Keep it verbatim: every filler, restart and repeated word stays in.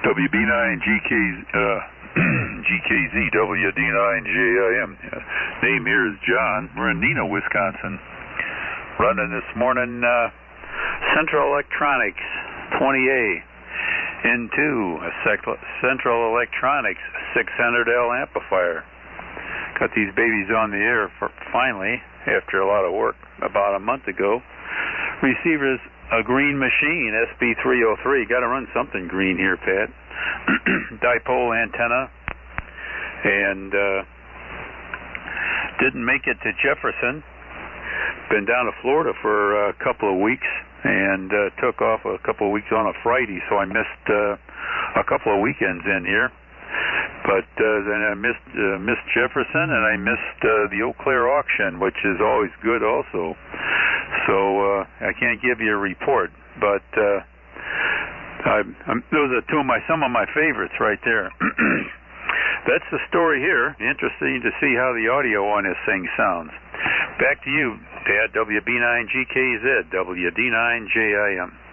W B nine G K, uh, G K Z, W D nine J I M. Name here is John. We're in Neenah, Wisconsin. Running this morning uh, Central Electronics twenty A into a Central Electronics six hundred L amplifier. Got these babies on the air for finally, after a lot of work about a month ago. Receiver's a green machine, S B three oh three. Got to run something green here, Pat. Dipole antenna. And uh, didn't make it to Jefferson. Been down to Florida for a couple of weeks and uh, took off a couple of weeks on a Friday, so I missed uh, a couple of weekends in here. But uh, then I missed uh, missed Jefferson, and I missed uh, the Eau Claire auction, which is always good also. So uh, I can't give you a report, but uh, I, I'm, those are two of my some of my favorites right there. That's the story here. Interesting to see how the audio on this thing sounds. Back to you, Pat. W B nine G K Z, W D nine J I M.